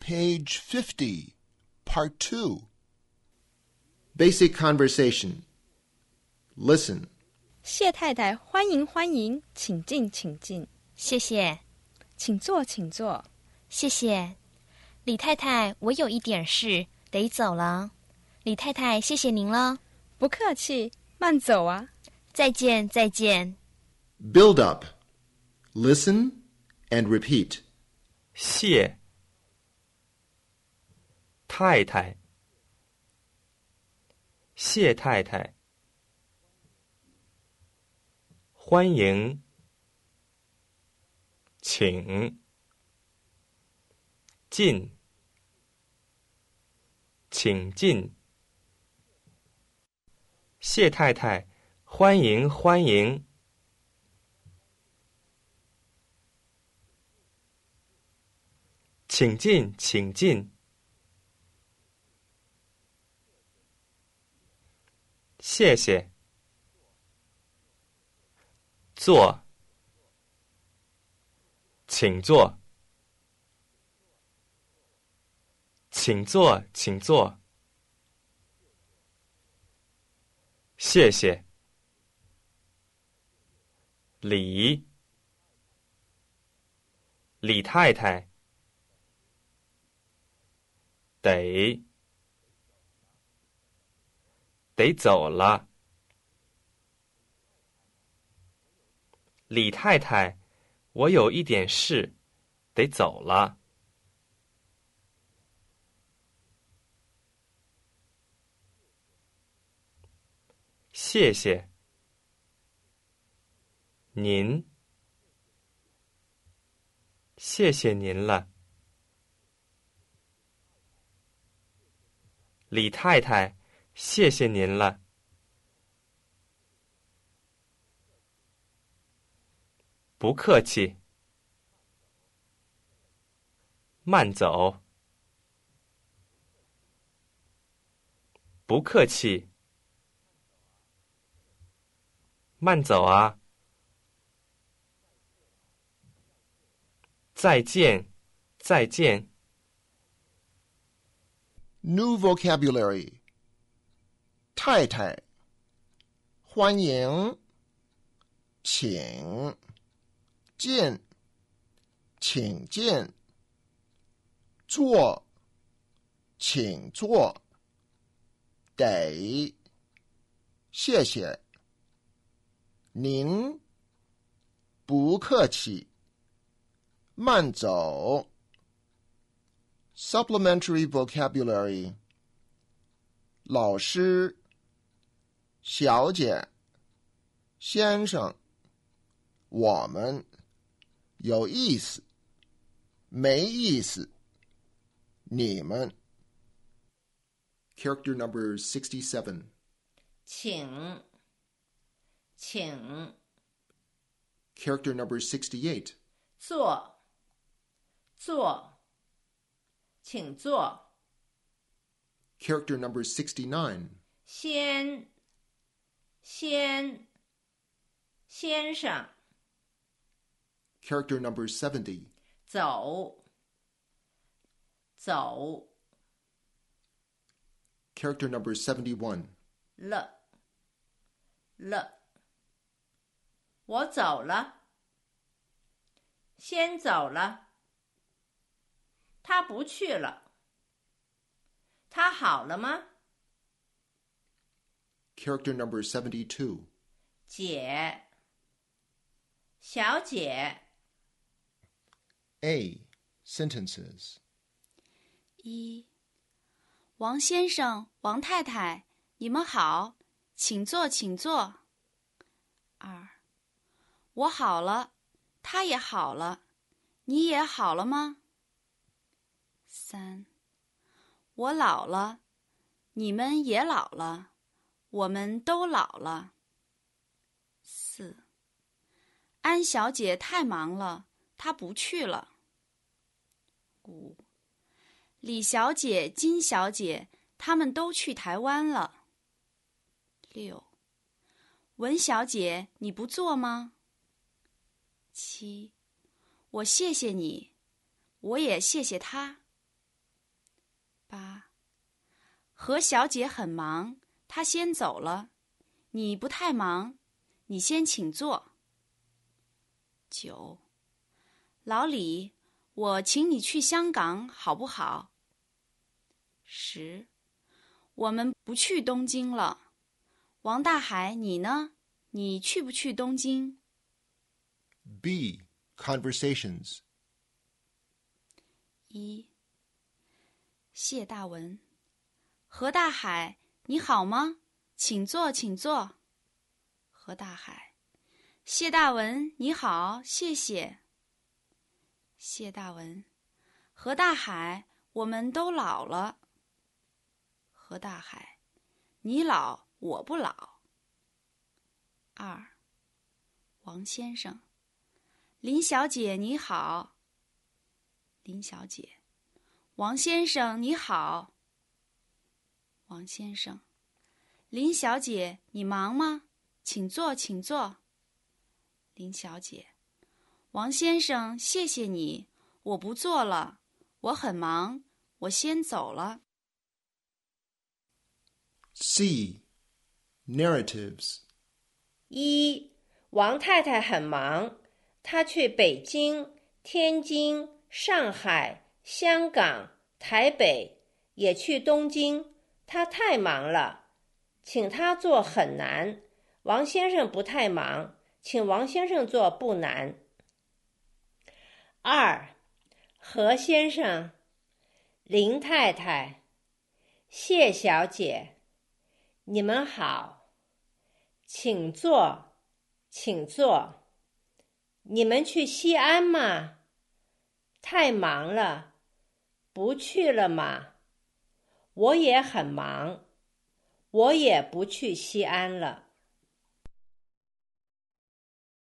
Page 50, Part 2. Basic conversation. Listen. 谢太太，欢迎欢迎，请进请进。 谢谢。 请坐请坐。 谢谢。李太太，我有一点事，得走了。李太太，谢谢您了。 不客气，慢走啊。 再见再见。 Build up. Listen and repeat. 谢太太，谢太太，欢迎，请进，请进。谢太太，欢迎欢迎。请进，请进。谢谢。坐，请坐，请坐，请坐。谢谢。李太太，得走了。李太太，我有一点事，得走了。谢谢。您，谢谢您了。李太太，谢谢您了。不客气。慢走。不客气。慢走啊。再见，再见。 New vocabulary. 太太，欢迎，请进，请进。坐，请坐。得，谢谢。您，不客气。慢走。Supplementary vocabulary. 老师，小姐，先生，我们，有意思，没意思，你们。 Character number 67. 请 Character number 68. 坐请坐。 Character number 69. 先生。 Character number 70. 走。 Character number 71. 了，我走了。先走了。他不去了。他好了吗？ Character number 72. 姐，小姐。 A. Sentences. 1. 王先生，王太太，你们好，请坐，请坐。2. 我好了，他也好了，你也好了吗？3. 我老了，你们也老了，我们都老了。4. 安小姐太忙了，她不去了。5. 李小姐、金小姐，她们都去台湾了。6. 文小姐，你不做吗？7. 我谢谢你，我也谢谢他。 何小姐很忙，她先走了。你不太忙，你先请坐。9. 老李，我请你去香港好不好？10. 我们不去东京了。王大海，你呢？你去不去东京？ B. Conversations. 1. 谢大文，何大海，你好吗？请坐，请坐。何大海，谢大文，你好，谢谢。谢大文，何大海，我们都老了。何大海，你老，我不老。2. 王先生，林小姐你好。林小姐，王先生你好。王先生，林小姐你忙吗？请坐，请坐。林小姐，王先生谢谢你，我不做了，我很忙，我先走了。 C. Narratives. 1. 王太太很忙，她去北京、天津、上海、香港、台北，也去东京，她太忙了，请她做很难。王先生不太忙，请王先生做不难。2. 何先生、林太太、谢小姐，你们好，请坐，请坐。你们去西安吗？太忙了，不去了吗？我也很忙，我也不去西安了。